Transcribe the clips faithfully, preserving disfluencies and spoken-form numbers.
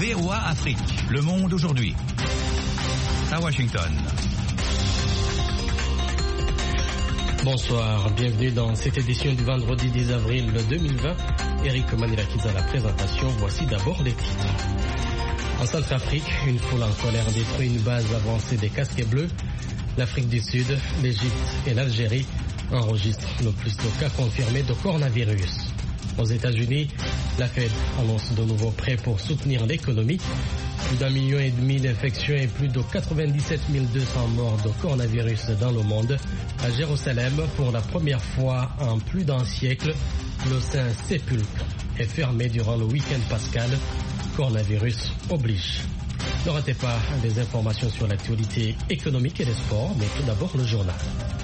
V O A Afrique. Le monde aujourd'hui. À Washington. Bonsoir, bienvenue dans cette édition du vendredi dix avril deux mille vingt. Eric Manilakis à la présentation. Voici d'abord les titres. En Centrafrique, une foule en colère détruit une base avancée des casques bleus. L'Afrique du Sud, l'Égypte et l'Algérie enregistrent le plus de cas confirmés de coronavirus. Aux États-Unis, la Fed annonce de nouveaux prêts pour soutenir l'économie. Plus d'un million et demi d'infections et plus de quatre-vingt-dix-sept mille deux cents morts de coronavirus dans le monde. À Jérusalem, pour la première fois en plus d'un siècle, le Saint-Sépulcre est fermé durant le week-end pascal. Coronavirus oblige. Ne ratez pas les informations sur l'actualité économique et les sports, mais tout d'abord le journal.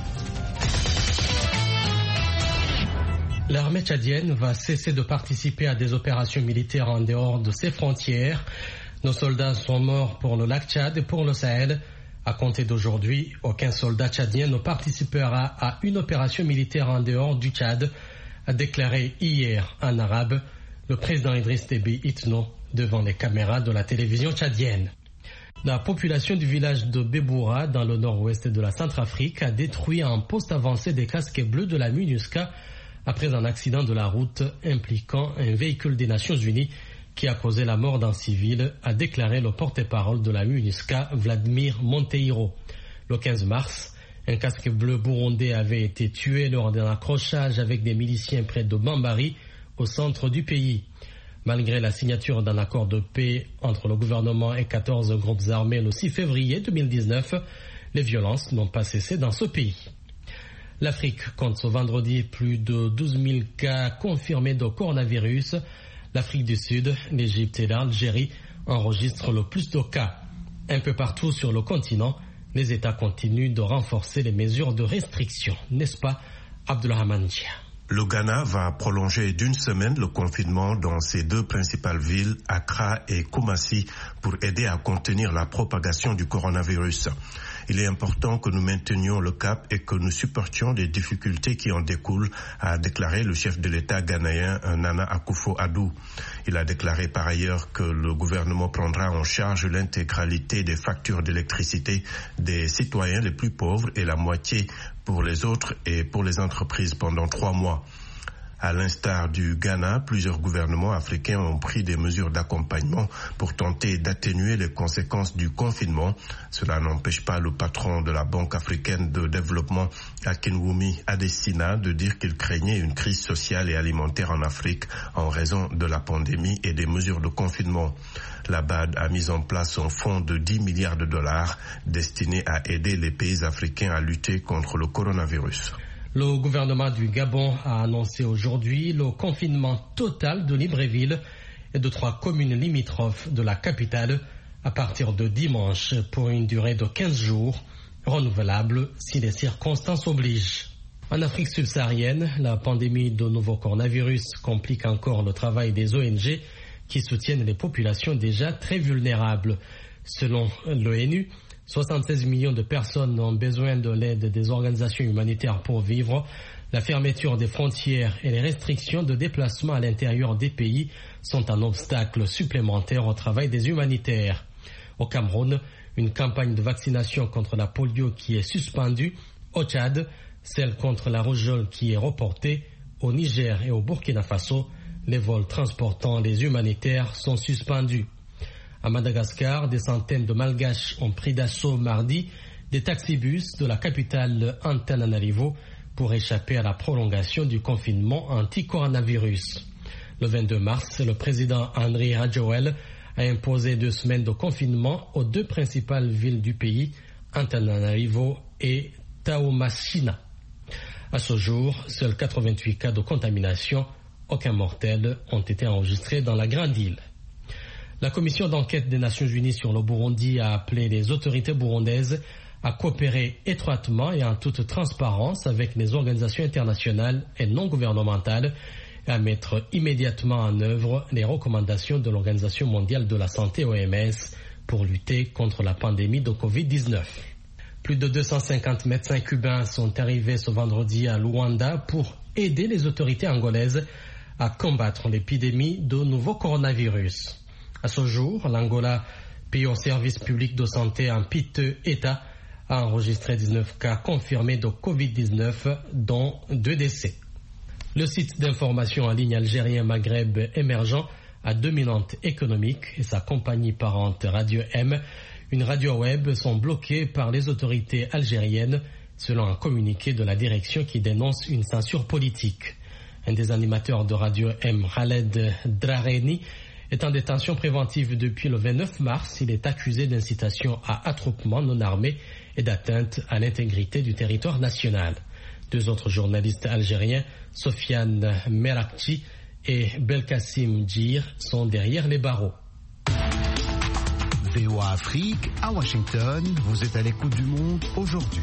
L'armée tchadienne va cesser de participer à des opérations militaires en dehors de ses frontières. Nos soldats sont morts pour le lac Tchad et pour le Sahel. À compter d'aujourd'hui, aucun soldat tchadien ne participera à une opération militaire en dehors du Tchad, a déclaré hier en arabe le président Idriss Déby Itno devant les caméras de la télévision tchadienne. La population du village de Beboura, dans le nord-ouest de la Centrafrique, a détruit un poste avancé des casques bleus de la MINUSCA après un accident de la route impliquant un véhicule des Nations Unies qui a causé la mort d'un civil, a déclaré le porte-parole de la MINUSCA, Vladimir Monteiro. Le quinze mars, un casque bleu burundais avait été tué lors d'un accrochage avec des miliciens près de Bambari, au centre du pays. Malgré la signature d'un accord de paix entre le gouvernement et quatorze groupes armés le six février deux mille dix-neuf, les violences n'ont pas cessé dans ce pays. L'Afrique compte ce vendredi plus de douze mille cas confirmés de coronavirus. L'Afrique du Sud, l'Égypte et l'Algérie enregistrent le plus de cas. Un peu partout sur le continent, les États continuent de renforcer les mesures de restriction. N'est-ce pas, Abdulrahman Dia? Le Ghana va prolonger d'une semaine le confinement dans ses deux principales villes, Accra et Kumasi, pour aider à contenir la propagation du coronavirus. Il est important que nous maintenions le cap et que nous supportions les difficultés qui en découlent, a déclaré le chef de l'État ghanéen Nana Akufo-Addo. Il a déclaré par ailleurs que le gouvernement prendra en charge l'intégralité des factures d'électricité des citoyens les plus pauvres et la moitié pour les autres et pour les entreprises pendant trois mois. À l'instar du Ghana, plusieurs gouvernements africains ont pris des mesures d'accompagnement pour tenter d'atténuer les conséquences du confinement. Cela n'empêche pas le patron de la Banque africaine de développement, Akinwumi Adesina, de dire qu'il craignait une crise sociale et alimentaire en Afrique en raison de la pandémie et des mesures de confinement. La B A D a mis en place un fonds de dix milliards de dollars destiné à aider les pays africains à lutter contre le coronavirus. Le gouvernement du Gabon a annoncé aujourd'hui le confinement total de Libreville et de trois communes limitrophes de la capitale à partir de dimanche pour une durée de quinze jours, renouvelable si les circonstances obligent. En Afrique subsaharienne, la pandémie de nouveau coronavirus complique encore le travail des O N G qui soutiennent les populations déjà très vulnérables. Selon l'ONU, soixante-seize millions de personnes ont besoin de l'aide des organisations humanitaires pour vivre. La fermeture des frontières et les restrictions de déplacement à l'intérieur des pays sont un obstacle supplémentaire au travail des humanitaires. Au Cameroun, une campagne de vaccination contre la polio qui est suspendue. Au Tchad, celle contre la rougeole qui est reportée. Au Niger et au Burkina Faso, les vols transportant les humanitaires sont suspendus. À Madagascar, des centaines de Malgaches ont pris d'assaut mardi des taxibus de la capitale Antananarivo pour échapper à la prolongation du confinement anti-coronavirus. Le vingt-deux mars, le président Henry Rajoelina a imposé deux semaines de confinement aux deux principales villes du pays, Antananarivo et Taomashina. À ce jour, seuls quatre-vingt-huit cas de contamination, aucun mortel, ont été enregistrés dans la grande île. La commission d'enquête des Nations Unies sur le Burundi a appelé les autorités burundaises à coopérer étroitement et en toute transparence avec les organisations internationales et non gouvernementales et à mettre immédiatement en œuvre les recommandations de l'Organisation mondiale de la santé O M S pour lutter contre la pandémie de covid dix-neuf. Plus de deux cent cinquante médecins cubains sont arrivés ce vendredi à Luanda pour aider les autorités angolaises à combattre l'épidémie de nouveau coronavirus. À ce jour, l'Angola, pays au service public de santé en piteux état, a enregistré dix-neuf cas confirmés de covid dix-neuf, dont deux décès. Le site d'information en ligne algérien Maghreb émergent a dominante économique et sa compagnie parente Radio M, une radio web, sont bloquées par les autorités algériennes, selon un communiqué de la direction qui dénonce une censure politique. Un des animateurs de Radio M, Khaled Drareni, est en détention préventive depuis le vingt-neuf mars. Il est accusé d'incitation à attroupement non armé et d'atteinte à l'intégrité du territoire national. Deux autres journalistes algériens, Sofiane Merakchi et Belkacem Djir, sont derrière les barreaux. V O A Afrique, à Washington, vous êtes à l'écoute du monde aujourd'hui.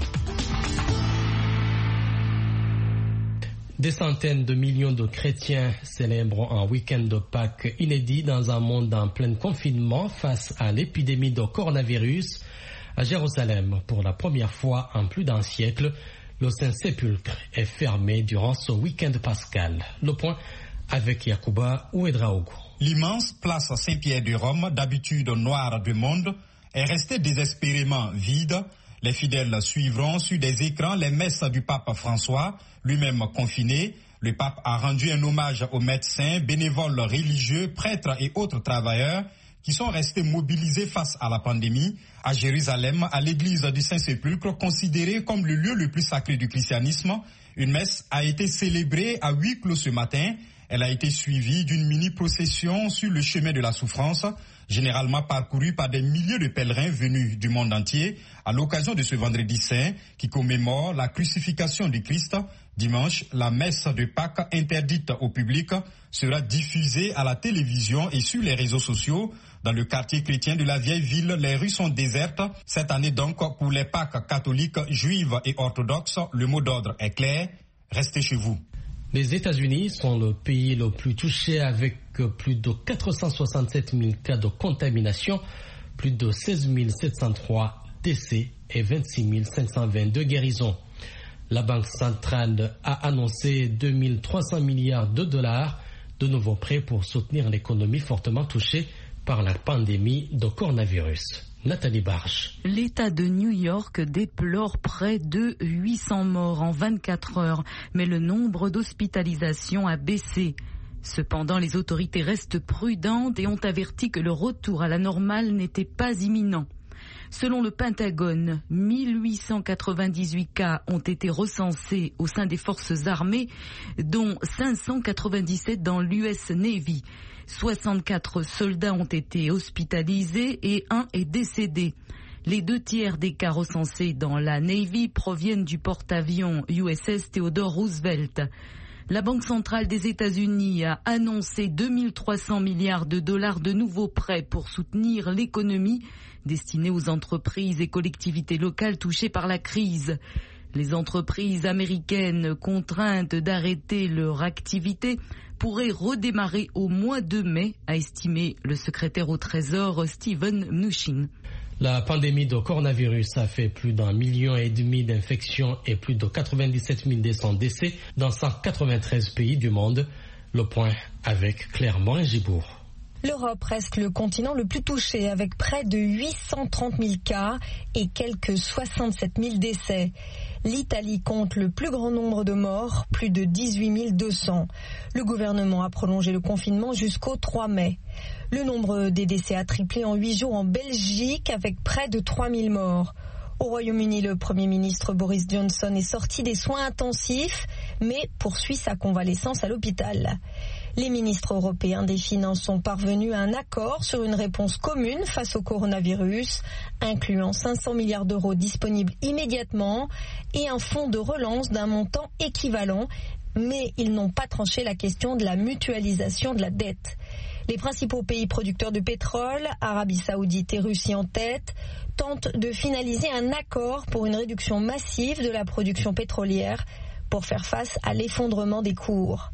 Des centaines de millions de chrétiens célèbrent un week-end de Pâques inédit dans un monde en plein confinement face à l'épidémie de coronavirus. À Jérusalem, pour la première fois en plus d'un siècle, le Saint-Sépulcre est fermé durant ce week-end pascal. Le point avec Yacouba Ouedraogo. L'immense place Saint-Pierre de Rome, d'habitude noire du monde, est restée désespérément vide. Les fidèles suivront sur des écrans les messes du pape François, lui-même confiné. Le pape a rendu un hommage aux médecins, bénévoles religieux, prêtres et autres travailleurs qui sont restés mobilisés face à la pandémie. À Jérusalem, à l'église du Saint-Sépulcre, considérée comme le lieu le plus sacré du christianisme, une messe a été célébrée à huis clos ce matin. Elle a été suivie d'une mini-procession sur le chemin de la souffrance, généralement parcouru par des milliers de pèlerins venus du monde entier à l'occasion de ce vendredi saint qui commémore la crucifixion du Christ. Dimanche, la messe de Pâques interdite au public sera diffusée à la télévision et sur les réseaux sociaux. Dans le quartier chrétien de la vieille ville, les rues sont désertes. Cette année donc, pour les Pâques catholiques, juives et orthodoxes, le mot d'ordre est clair, restez chez vous. Les États-Unis sont le pays le plus touché avec plus de quatre cent soixante-sept mille cas de contamination, plus de seize mille sept cent trois décès et vingt-six mille cinq cent vingt-deux guérisons. La Banque centrale a annoncé deux mille trois cents milliards de dollars de nouveaux prêts pour soutenir l'économie fortement touchée par la pandémie de coronavirus. Nathalie Barge. L'État de New York déplore près de huit cents morts en vingt-quatre heures, mais le nombre d'hospitalisations a baissé. Cependant, les autorités restent prudentes et ont averti que le retour à la normale n'était pas imminent. Selon le Pentagone, mille huit cent quatre-vingt-dix-huit cas ont été recensés au sein des forces armées, dont cinq cent quatre-vingt-dix-sept dans l'U S Navy. soixante-quatre soldats ont été hospitalisés et un est décédé. Les deux tiers des cas recensés dans la Navy proviennent du porte-avions U S S Theodore Roosevelt. La Banque centrale des États-Unis a annoncé deux mille trois cents milliards de dollars de nouveaux prêts pour soutenir l'économie, destinés aux entreprises et collectivités locales touchées par la crise. Les entreprises américaines contraintes d'arrêter leur activité pourraient redémarrer au mois de mai, a estimé le secrétaire au Trésor Steven Mnuchin. La pandémie de coronavirus a fait plus d'un million et demi d'infections et plus de quatre-vingt-dix-sept mille décès dans cent quatre-vingt-treize pays du monde. Le point avec Clermont et Gibourg. L'Europe reste le continent le plus touché avec près de huit cent trente mille cas et quelques soixante-sept mille décès. L'Italie compte le plus grand nombre de morts, plus de dix-huit mille deux cents. Le gouvernement a prolongé le confinement jusqu'au trois mai. Le nombre des décès a triplé en huit jours en Belgique avec près de trois mille morts. Au Royaume-Uni, le Premier ministre Boris Johnson est sorti des soins intensifs, mais poursuit sa convalescence à l'hôpital. Les ministres européens des Finances sont parvenus à un accord sur une réponse commune face au coronavirus, incluant cinq cents milliards d'euros disponibles immédiatement et un fonds de relance d'un montant équivalent, mais ils n'ont pas tranché la question de la mutualisation de la dette. Les principaux pays producteurs de pétrole, Arabie Saoudite et Russie en tête, tentent de finaliser un accord pour une réduction massive de la production pétrolière pour faire face à l'effondrement des cours.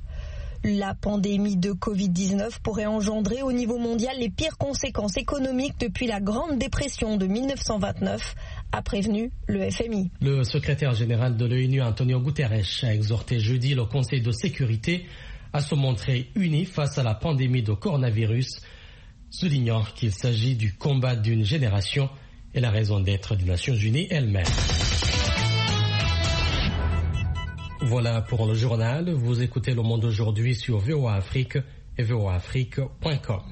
La pandémie de covid dix-neuf pourrait engendrer au niveau mondial les pires conséquences économiques depuis la Grande Dépression de mille neuf cent vingt-neuf, a prévenu le F M I. Le secrétaire général de l'ONU, Antonio Guterres, a exhorté jeudi le Conseil de sécurité à se montrer uni face à la pandémie de coronavirus. soulignant qu'il s'agit du combat d'une génération et la raison d'être des Nations Unies elle-même. Voilà pour le journal. Vous écoutez Le Monde aujourd'hui sur V O A Afrique et v o a afrique point com.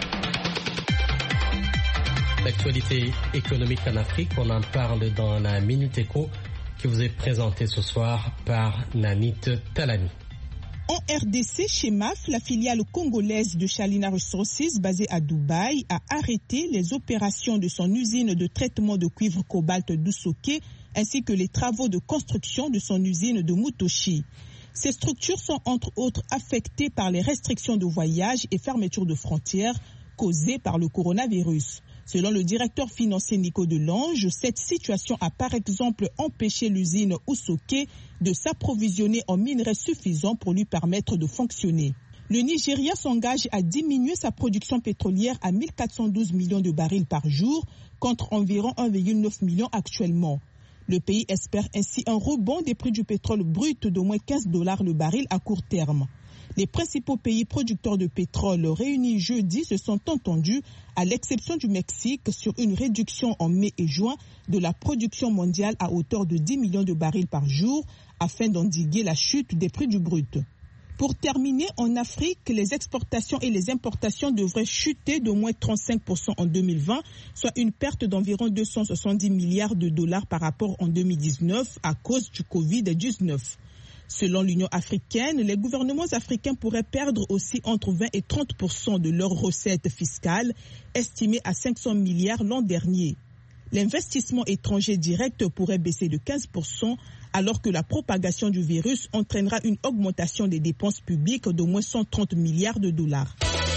L'actualité économique en Afrique, on en parle dans la Minute Éco qui vous est présentée ce soir par Nanit Talani. En R D C, chez M A F, la filiale congolaise de Shalina Resources, basée à Dubaï, a arrêté les opérations de son usine de traitement de cuivre cobalt d'Usoke ainsi que les travaux de construction de son usine de Mutoshi. Ces structures sont entre autres affectées par les restrictions de voyage et fermeture de frontières causées par le coronavirus. Selon le directeur financier Nico Delange, cette situation a par exemple empêché l'usine Usoke de s'approvisionner en minerais suffisants pour lui permettre de fonctionner. Le Nigeria s'engage à diminuer sa production pétrolière à mille quatre cent douze millions de barils par jour contre environ un virgule neuf million actuellement. Le pays espère ainsi un rebond des prix du pétrole brut d'au moins quinze dollars le baril à court terme. Les principaux pays producteurs de pétrole réunis jeudi se sont entendus, à l'exception du Mexique, sur une réduction en mai et juin de la production mondiale à hauteur de dix millions de barils par jour, afin d'endiguer la chute des prix du brut. Pour terminer, en Afrique, les exportations et les importations devraient chuter d'au moins trente-cinq pour cent en deux mille vingt, soit une perte d'environ deux cent soixante-dix milliards de dollars par rapport en deux mille dix-neuf à cause du covid dix-neuf. Selon l'Union africaine, les gouvernements africains pourraient perdre aussi entre vingt et trente pour cent de leurs recettes fiscales, estimées à cinq cents milliards l'an dernier. L'investissement étranger direct pourrait baisser de quinze pour cent, alors que la propagation du virus entraînera une augmentation des dépenses publiques d'au moins cent trente milliards de dollars.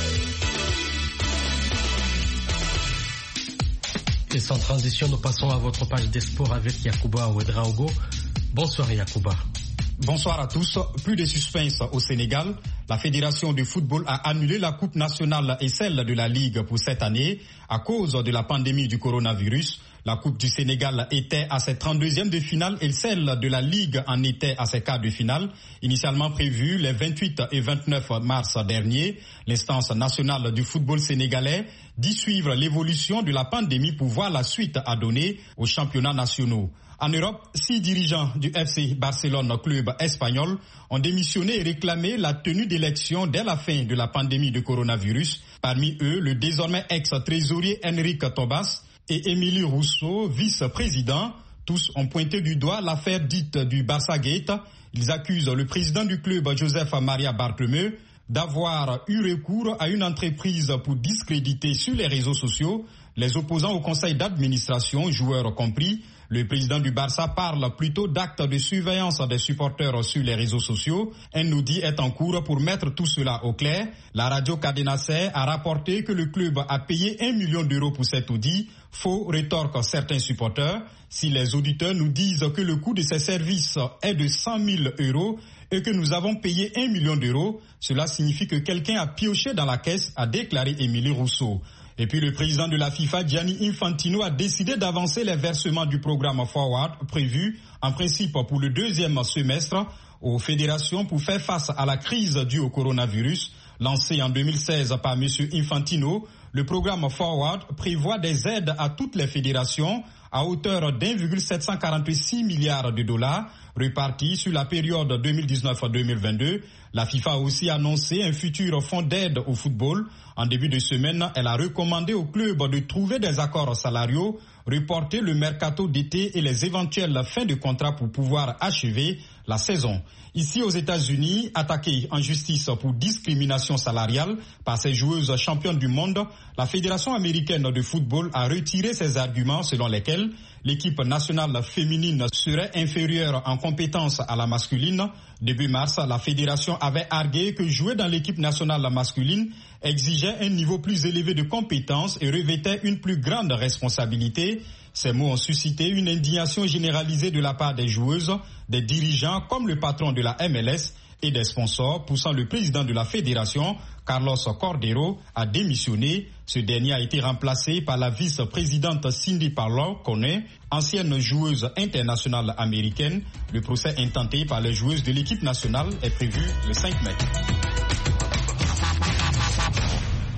Et sans transition, nous passons à votre page des sports avec Yacouba Ouedraogo. Bonsoir Yacouba. Bonsoir à tous. Plus de suspense au Sénégal. La Fédération de football a annulé la Coupe nationale et celle de la Ligue pour cette année à cause de la pandémie du coronavirus. La Coupe du Sénégal était à ses trente-deuxièmes de finale et celle de la Ligue en était à ses quarts de finale. Initialement prévues les vingt-huit et vingt-neuf mars dernier, l'instance nationale du football sénégalais dit suivre l'évolution de la pandémie pour voir la suite à donner aux championnats nationaux. En Europe, six dirigeants du F C Barcelone, club espagnol, ont démissionné et réclamé la tenue d'élections dès la fin de la pandémie de coronavirus. Parmi eux, le désormais ex-trésorier Enrique Tobas et Émilie Rousseau, vice-président. Tous ont pointé du doigt l'affaire dite du Barça Gate. Ils accusent le président du club, Joseph Maria Bartomeu, d'avoir eu recours à une entreprise pour discréditer sur les réseaux sociaux les opposants au conseil d'administration, joueurs compris. Le président du Barça parle plutôt d'actes de surveillance des supporters sur les réseaux sociaux. Un audit est en cours pour mettre tout cela au clair. La radio Cadena Ser a rapporté que le club a payé un million d'euros pour cet audit. Faux, rétorquent certains supporters. Si les auditeurs nous disent que le coût de ces services est de cent mille euros et que nous avons payé un million d'euros, cela signifie que quelqu'un a pioché dans la caisse, a déclaré Émilie Rousseau. Et puis le président de la FIFA, Gianni Infantino, a décidé d'avancer les versements du programme Forward prévu en principe pour le deuxième semestre aux fédérations pour faire face à la crise due au coronavirus. Lancé en deux mille seize par M. Infantino, le programme Forward prévoit des aides à toutes les fédérations à hauteur d'un virgule sept cent quarante-six milliards de dollars répartis sur la période deux mille dix-neuf à deux mille vingt-deux. La FIFA a aussi annoncé un futur fonds d'aide au football. En début de semaine, elle a recommandé aux clubs de trouver des accords salariaux, reporter le mercato d'été et les éventuelles fins de contrat pour pouvoir achever la saison. Ici aux États-Unis, attaquée en justice pour discrimination salariale par ses joueuses championnes du monde, la Fédération américaine de football a retiré ses arguments selon lesquels l'équipe nationale féminine serait inférieure en compétences à la masculine. Début mars, la fédération avait argué que jouer dans l'équipe nationale masculine exigeait un niveau plus élevé de compétences et revêtait une plus grande responsabilité. Ces mots ont suscité une indignation généralisée de la part des joueuses, des dirigeants comme le patron de la M L S et des sponsors, poussant le président de la fédération, Carlos Cordero, à démissionner. Ce dernier a été remplacé par la vice-présidente Cindy Parlow-Coney, ancienne joueuse internationale américaine. Le procès intenté par les joueuses de l'équipe nationale est prévu le cinq mai.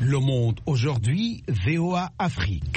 Le Monde aujourd'hui, V O A Afrique.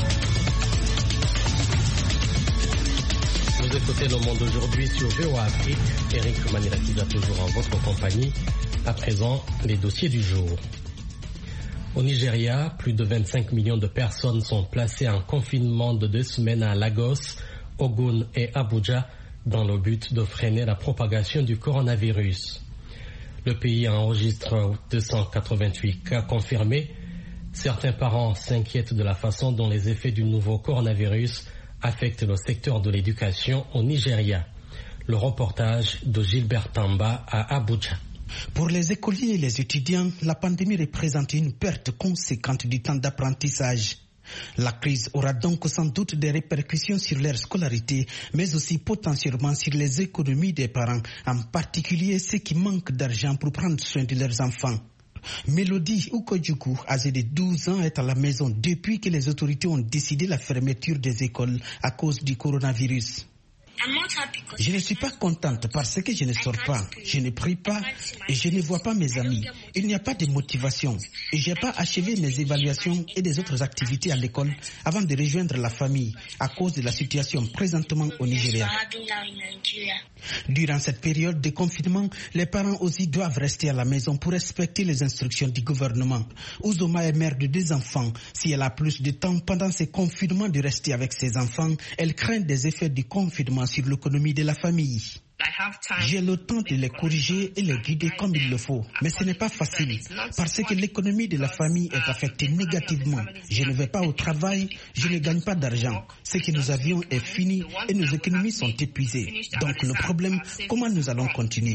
Vous écoutez Le Monde aujourd'hui sur V O A Afrique. Eric Maniratiza toujours en votre compagnie. À présent, les dossiers du jour. Au Nigeria, plus de vingt-cinq millions de personnes sont placées en confinement de deux semaines à Lagos, Ogun et Abuja dans le but de freiner la propagation du coronavirus. Le pays enregistre deux cent quatre-vingt-huit cas confirmés. Certains parents s'inquiètent de la façon dont les effets du nouveau coronavirus affectent le secteur de l'éducation au Nigeria. Le reportage de Gilbert Tamba à Abuja. Pour les écoliers et les étudiants, la pandémie représente une perte conséquente du temps d'apprentissage. La crise aura donc sans doute des répercussions sur leur scolarité, mais aussi potentiellement sur les économies des parents, en particulier ceux qui manquent d'argent pour prendre soin de leurs enfants. Mélodie Ukojuku, âgée de douze ans, est à la maison depuis que les autorités ont décidé la fermeture des écoles à cause du coronavirus. Je ne suis pas contente parce que je ne sors pas, je ne prie pas et je ne vois pas mes amis. Il n'y a pas de motivation et je n'ai pas achevé mes évaluations et des autres activités à l'école avant de rejoindre la famille à cause de la situation présentement au Nigeria. Durant cette période de confinement, les parents aussi doivent rester à la maison pour respecter les instructions du gouvernement. Uzoma est mère de deux enfants. Si elle a plus de temps pendant ces confinements de rester avec ses enfants, elle craint des effets du confinement sur l'économie de la famille. J'ai le temps de les corriger et les guider comme il le faut. Mais ce n'est pas facile parce que l'économie de la famille est affectée négativement. Je ne vais pas au travail, je ne gagne pas d'argent. Ce que nous avions est fini et nos économies sont épuisées. Donc le problème, comment nous allons continuer?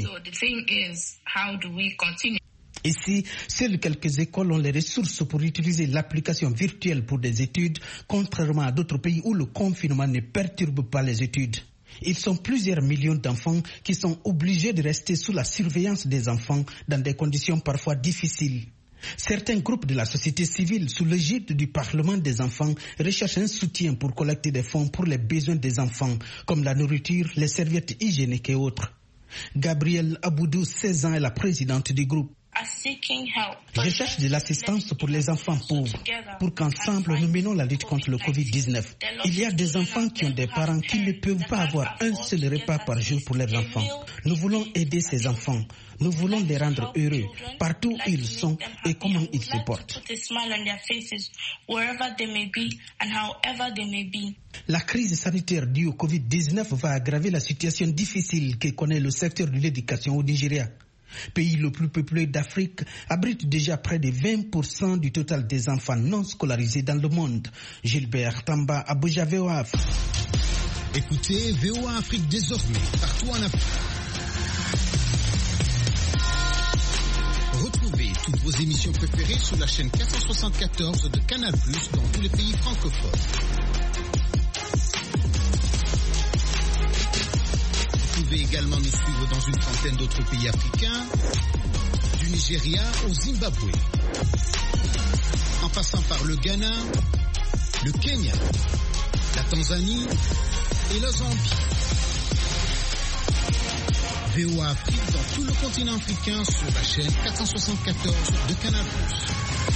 Ici, seules quelques écoles ont les ressources pour utiliser l'application virtuelle pour des études, contrairement à d'autres pays où le confinement ne perturbe pas les études. Ils sont plusieurs millions d'enfants qui sont obligés de rester sous la surveillance des enfants dans des conditions parfois difficiles. Certains groupes de la société civile, sous l'égide du Parlement des enfants, recherchent un soutien pour collecter des fonds pour les besoins des enfants, comme la nourriture, les serviettes hygiéniques et autres. Gabrielle Aboudou, seize ans, est la présidente du groupe. Je cherche de l'assistance pour les enfants pauvres, pour qu'ensemble nous menons la lutte contre le covid dix-neuf. Il y a des enfants qui ont des parents qui ne peuvent pas avoir un seul repas par jour pour leurs enfants. Nous voulons aider ces enfants. Nous voulons les rendre heureux, partout où ils sont et comment ils se portent. La crise sanitaire due au covid dix-neuf va aggraver la situation difficile que connaît le secteur de l'éducation au Nigeria. Pays le plus peuplé d'Afrique, abrite déjà près de vingt pour cent du total des enfants non scolarisés dans le monde. Gilbert Tamba, Abuja, V O A Afrique. Écoutez V O A Afrique désormais, partout en Afrique. Retrouvez toutes vos émissions préférées sur la chaîne quatre cent soixante-quatorze de Canal plus, dans tous les pays francophones. Vous pouvez également nous suivre dans une trentaine d'autres pays africains, du Nigeria au Zimbabwe, en passant par le Ghana, le Kenya, la Tanzanie et la Zambie. V O A Afrique dans tout le continent africain sur la chaîne quatre cent soixante-quatorze de Canal plus.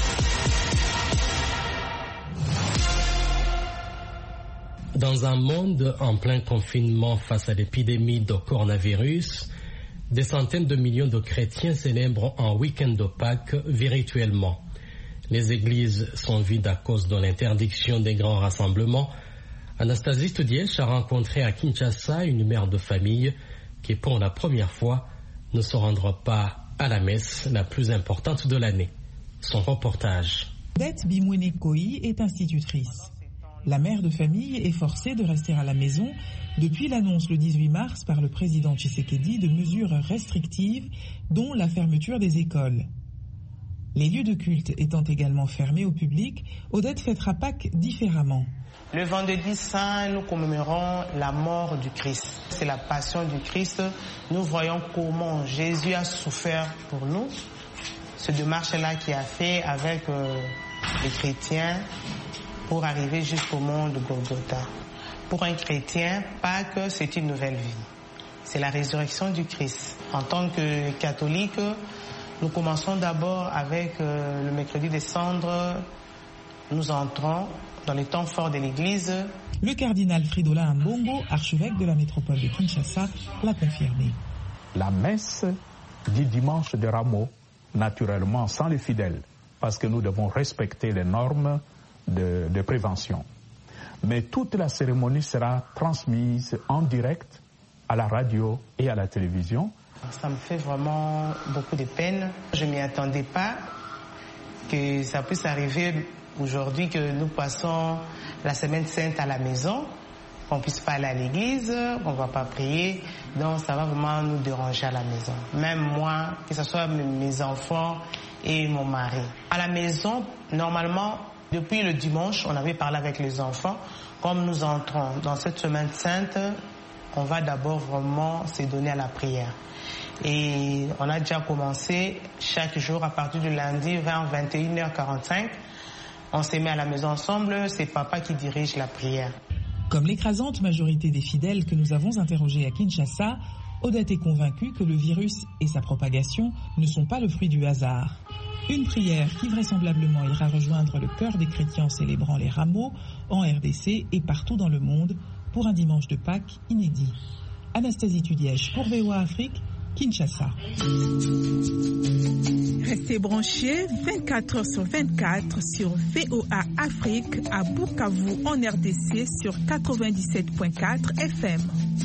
Dans un monde en plein confinement face à l'épidémie de coronavirus, des centaines de millions de chrétiens célèbrent un week-end de Pâques virtuellement. Les églises sont vides à cause de l'interdiction des grands rassemblements. Anastasie Toudièche a rencontré à Kinshasa une mère de famille qui, pour la première fois, ne se rendra pas à la messe la plus importante de l'année. Son reportage. Bette Bimwene Koi est institutrice. La mère de famille est forcée de rester à la maison depuis l'annonce le dix-huit mars par le président Tshisekedi de mesures restrictives, dont la fermeture des écoles. Les lieux de culte étant également fermés au public, Odette fêtera Pâques différemment. Le vendredi saint, nous commémorons la mort du Christ. C'est la passion du Christ. Nous voyons comment Jésus a souffert pour nous. Ce démarche-là qu'il a fait avec euh, les chrétiens pour arriver jusqu'au mont de Golgotha. Pour un chrétien, Pâques, c'est une nouvelle vie. C'est la résurrection du Christ. En tant que catholique, Nous commençons d'abord avec euh, le mercredi des cendres. Nous entrons dans les temps forts de l'Église. Le cardinal Fridolin Ambongo, archevêque de la métropole de Kinshasa, l'a confirmé. La messe du dimanche de Rameau, naturellement sans les fidèles, parce que nous devons respecter les normes de, de prévention. Mais toute la cérémonie sera transmise en direct à la radio et à la télévision. Ça me fait vraiment beaucoup de peine. Je ne m'y attendais pas que ça puisse arriver aujourd'hui, que nous passons la semaine sainte à la maison, qu'on ne puisse pas aller à l'église, qu'on ne va pas prier. Donc ça va vraiment nous déranger à la maison. Même moi, que ce soit mes enfants et mon mari. À la maison, normalement, depuis le dimanche, on avait parlé avec les enfants. Comme nous entrons dans cette semaine sainte, on va d'abord vraiment se donner à la prière. Et on a déjà commencé chaque jour à partir du lundi vers vingt et une heures quarante-cinq. On s'est mis à la maison ensemble, c'est papa qui dirige la prière. Comme l'écrasante majorité des fidèles que nous avons interrogés à Kinshasa, Odette est convaincue que le virus et sa propagation ne sont pas le fruit du hasard. Une prière qui vraisemblablement ira rejoindre le cœur des chrétiens célébrant les rameaux en R D C et partout dans le monde pour un dimanche de Pâques inédit. Anastasie Tudiège pour V O A Afrique, Kinshasa. Restez branchés vingt-quatre heures sur vingt-quatre sur V O A Afrique à Bukavu en R D C sur quatre-vingt-dix-sept virgule quatre F M.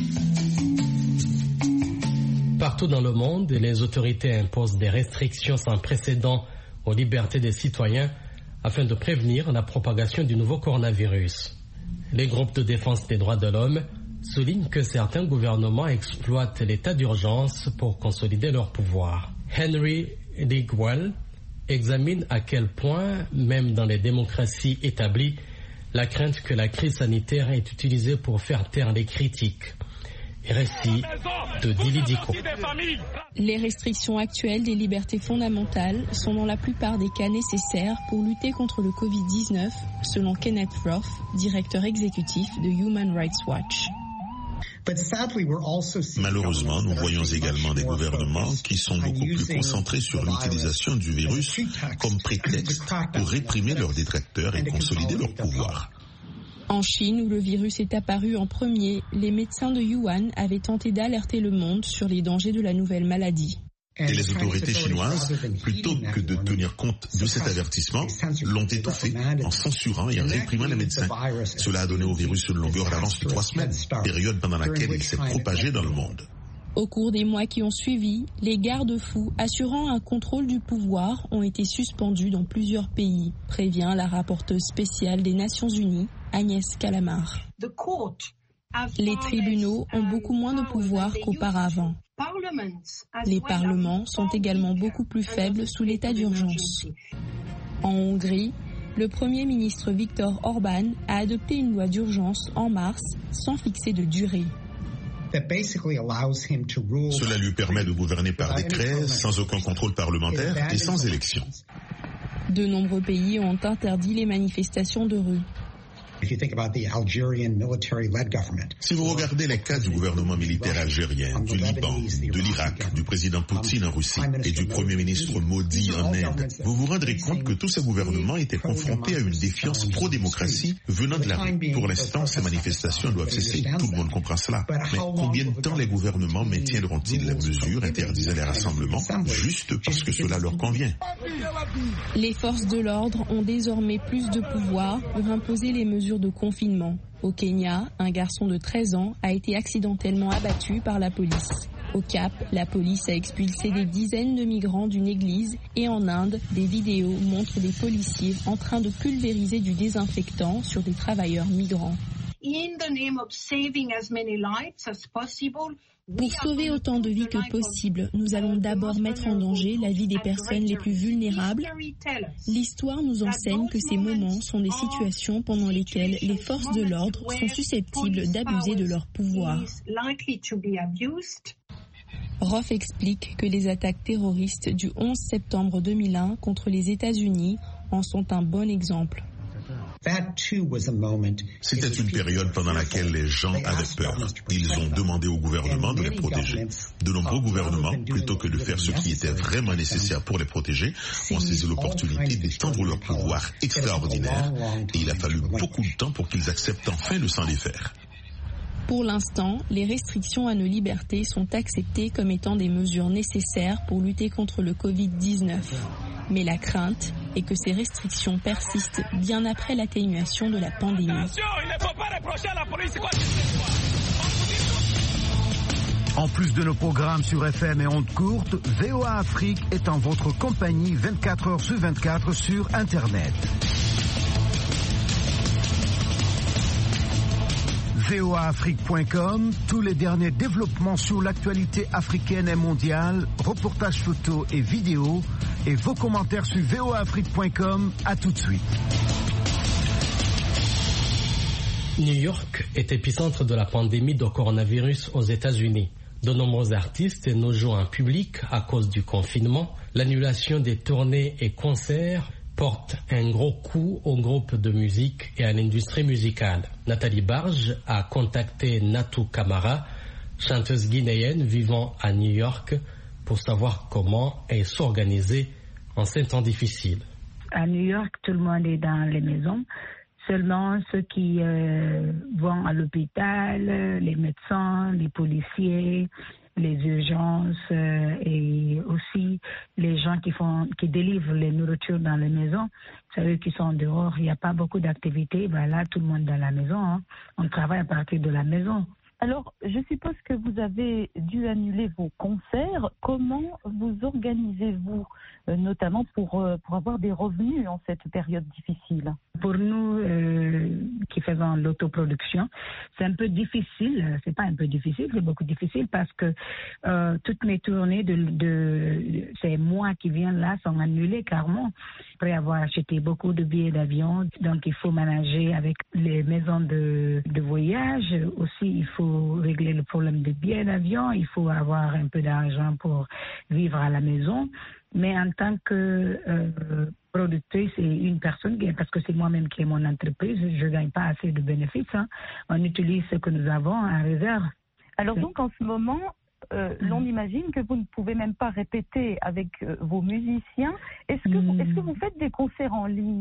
Partout dans le monde, les autorités imposent des restrictions sans précédent aux libertés des citoyens afin de prévenir la propagation du nouveau coronavirus. Les groupes de défense des droits de l'homme soulignent que certains gouvernements exploitent l'état d'urgence pour consolider leur pouvoir. Henry Digwell examine à quel point, même dans les démocraties établies, la crainte que la crise sanitaire est utilisée pour faire taire les critiques. Récit de Dili Diko. Les restrictions actuelles des libertés fondamentales sont dans la plupart des cas nécessaires pour lutter contre le covid dix-neuf, selon Kenneth Roth, directeur exécutif de Human Rights Watch. Malheureusement, nous voyons également des gouvernements qui sont beaucoup plus concentrés sur l'utilisation du virus comme prétexte pour réprimer leurs détracteurs et consolider leur pouvoir. En Chine, où le virus est apparu en premier, les médecins de Wuhan avaient tenté d'alerter le monde sur les dangers de la nouvelle maladie. Et les autorités chinoises, plutôt que de tenir compte de cet avertissement, l'ont étouffé en censurant et en réprimant les médecins. Cela a donné au virus une longueur d'avance de trois semaines, période pendant laquelle il s'est propagé dans le monde. Au cours des mois qui ont suivi, les garde-fous assurant un contrôle du pouvoir ont été suspendus dans plusieurs pays, prévient la rapporteuse spéciale des Nations Unies, Agnès Calamard. Les tribunaux ont beaucoup moins de pouvoir qu'auparavant. Les parlements sont également beaucoup plus faibles sous l'état d'urgence. En Hongrie, le Premier ministre Viktor Orban a adopté une loi d'urgence en mars sans fixer de durée. Cela lui permet de gouverner par décret, sans aucun contrôle parlementaire et sans élection. De nombreux pays ont interdit les manifestations de rue. Si vous regardez les cas du gouvernement militaire algérien, du Liban, de l'Irak, du président Poutine en Russie et du premier ministre Modi en Inde, vous vous rendrez compte que tous ces gouvernements étaient confrontés à une défiance pro-démocratie venant de la rue. Pour l'instant, ces manifestations doivent cesser, tout le monde comprend cela. Mais combien de temps les gouvernements maintiendront-ils les mesures interdisant les rassemblements juste parce que cela leur convient? Les forces de l'ordre ont désormais plus de pouvoir pour imposer les mesures de confinement. Au Kenya, un garçon de treize ans a été accidentellement abattu par la police. Au Cap, la police a expulsé des dizaines de migrants d'une église et en Inde, des vidéos montrent des policiers en train de pulvériser du désinfectant sur des travailleurs migrants. Pour sauver autant de vies que possible, nous allons d'abord mettre en danger la vie des personnes les plus vulnérables. L'histoire nous enseigne que ces moments sont des situations pendant lesquelles les forces de l'ordre sont susceptibles d'abuser de leur pouvoir. Roth explique que les attaques terroristes du onze septembre deux mille un contre les États-Unis en sont un bon exemple. C'était une période pendant laquelle les gens avaient peur. Ils ont demandé au gouvernement de les protéger. De nombreux gouvernements, plutôt que de faire ce qui était vraiment nécessaire pour les protéger, ont saisi l'opportunité d'étendre leur pouvoir extraordinaire et il a fallu beaucoup de temps pour qu'ils acceptent enfin de s'en défaire. Pour l'instant, les restrictions à nos libertés sont acceptées comme étant des mesures nécessaires pour lutter contre le covid dix-neuf. Mais la crainte est que ces restrictions persistent bien après l'atténuation de la pandémie. Attention, il ne faut pas reprocher à la police quoi. En plus de nos programmes sur F M et ondes courtes, V O A Afrique est en votre compagnie vingt-quatre heures sur vingt-quatre sur Internet. V O A Afrique point com, tous les derniers développements sur l'actualité africaine et mondiale, reportages photos et vidéos, et vos commentaires sur V O A Afrique point com. À tout de suite. New York est épicentre de la pandémie de coronavirus aux États-Unis. De nombreux artistes nous jouent en public à cause du confinement. L'annulation des tournées et concerts porte un gros coup au groupe de musique et à l'industrie musicale. Nathalie Barge a contacté Natou Camara, chanteuse guinéenne vivant à New York, pour savoir comment elle s'organisait en ces temps difficiles. À New York, tout le monde est dans les maisons. Seulement ceux qui euh, vont à l'hôpital, les médecins, les policiers, les urgences euh, et aussi les gens qui font, qui délivrent les nourritures dans les maisons, c'est eux qui sont dehors. Il n'y a pas beaucoup d'activités. Ben là, tout le monde dans la maison. Hein. On travaille à partir de la maison. Alors, je suppose que vous avez dû annuler vos concerts. Comment vous organisez-vous, euh, notamment pour, euh, pour avoir des revenus en cette période difficile? Pour nous euh, qui faisons l'autoproduction, c'est un peu difficile. C'est pas un peu difficile, c'est beaucoup difficile parce que euh, toutes mes tournées de, de ces mois qui viennent là sont annulées carrément. Après avoir acheté beaucoup de billets d'avion, donc il faut manager avec les maisons de, de voyage. Aussi, il faut régler le problème des billets d'avion. Il faut avoir un peu d'argent pour vivre à la maison. Mais en tant que euh, productrice et une personne, parce que c'est moi-même qui ai mon entreprise, je ne gagne pas assez de bénéfices. Hein. On utilise ce que nous avons en réserve. Alors donc en ce moment, euh, mmh. l'on imagine que vous ne pouvez même pas répéter avec euh, vos musiciens. Est-ce que, mmh. est-ce que vous faites des concerts en ligne ?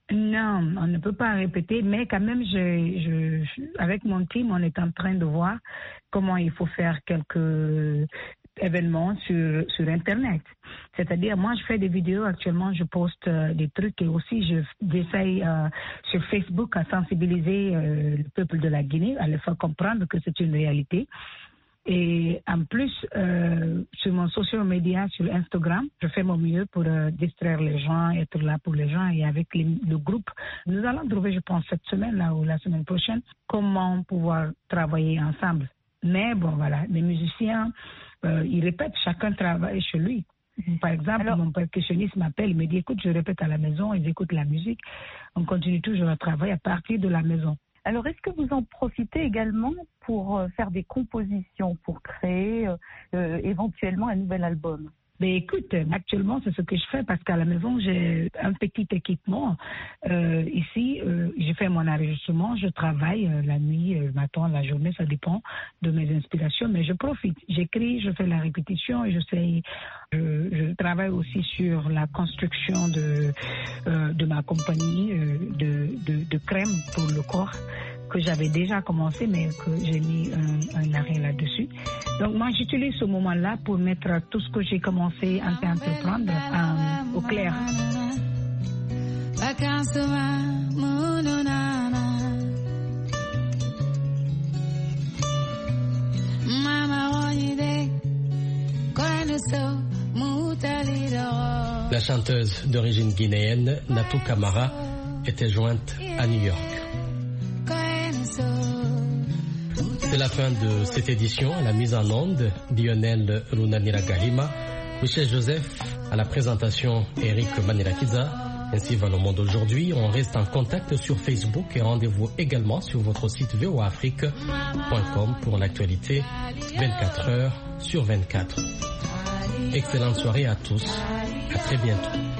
Non, on ne peut pas répéter, mais quand même, je, je, avec mon team, on est en train de voir comment il faut faire quelques événements sur, sur Internet. C'est-à-dire, moi, je fais des vidéos actuellement, je poste euh, des trucs et aussi je, j'essaye euh, sur Facebook à sensibiliser euh, le peuple de la Guinée, à le faire comprendre que c'est une réalité. Et en plus, euh, sur mon social media, sur Instagram, je fais mon mieux pour euh, distraire les gens, être là pour les gens. Et avec les, le groupe, nous allons trouver, je pense, cette semaine là ou la semaine prochaine, comment pouvoir travailler ensemble. Mais bon, voilà, les musiciens, euh, ils répètent, chacun travaille chez lui. Par exemple, alors, mon percussionniste m'appelle, il me dit, écoute, je répète à la maison, ils écoutent la musique. On continue toujours à travailler à partir de la maison. Alors, est-ce que vous en profitez également pour euh, faire des compositions, pour créer euh, éventuellement un nouvel album? Ben écoute, actuellement c'est ce que je fais parce qu'à la maison j'ai un petit équipement. Euh, ici, euh, je fais mon enregistrement, je travaille euh, la nuit, le matin, la journée, ça dépend de mes inspirations, mais je profite. J'écris, je fais la répétition et je sais, je, je travaille aussi sur la construction de euh, de ma compagnie euh, de, de de crème pour le corps, que j'avais déjà commencé, mais que j'ai mis un, un arrêt là-dessus. Donc moi, j'utilise ce moment-là pour mettre tout ce que j'ai commencé à entreprendre euh, au clair. La chanteuse d'origine guinéenne, Natou Camara, était jointe à New York. C'est la fin de cette édition. À la mise en onde, Lionel Runanira Galima, Michel Joseph à la présentation, Eric Manirakiza. Ainsi va le monde aujourd'hui. On reste en contact sur Facebook et rendez-vous également sur votre site v o a afrique point com pour l'actualité vingt-quatre heures sur vingt-quatre. Excellente soirée à tous. À très bientôt.